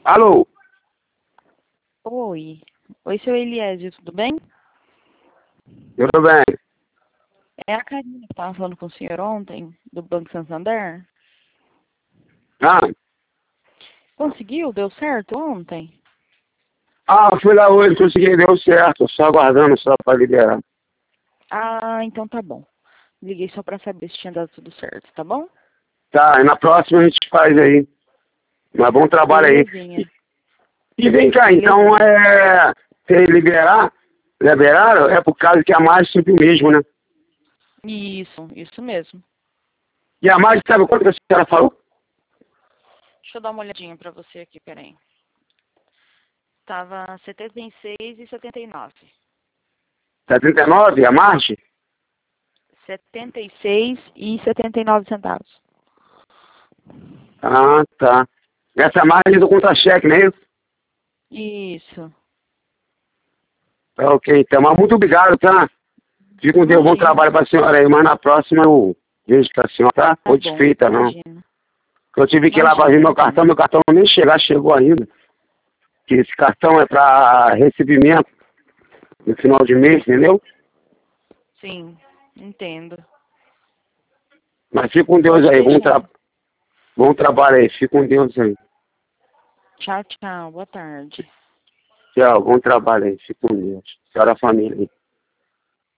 Alô? Oi. Oi, seu Eliésio, tudo bem? Tudo bem? É a Karina que estava falando com o senhor ontem, do Banco Santander. Ah, Conseguiu? Deu certo ontem? fui lá hoje, consegui, deu certo. Só aguardando só para liberar. Ah, então tá bom. Liguei só pra saber se tinha dado tudo certo, tá bom? Tá, e na próxima a gente faz aí. Mas bom trabalho aí. Belezinha. E vem cá, então Belezinha. se liberaram, é por causa que a margem subiu mesmo, né? Isso mesmo. E a margem, sabe quanto que a senhora falou? Deixa eu dar uma olhadinha pra você aqui, peraí. Tava 76 e 79. 79 a margem? 76 e 79 centavos. Ah, tá. Essa margem do contra-cheque, não é isso? Isso. Tá, ok, então. Mas muito obrigado, tá? Fique com Deus, bom Imagina. trabalho pra senhora aí. Mas na próxima eu vejo com a senhora, tá? Tá Ou bom, desfeita, não. imagina. Eu tive que ir lá para ver Imagina, imagina. meu cartão nem chegou ainda. Que esse cartão é para recebimento no final de mês, entendeu? Sim, entendo. Mas fique com Deus Pode aí, deixar. bom trabalho aí, fique com Deus aí. Tchau, tchau. Boa tarde. Tchau, bom trabalho aí, fique com Deus. Senhora família aí.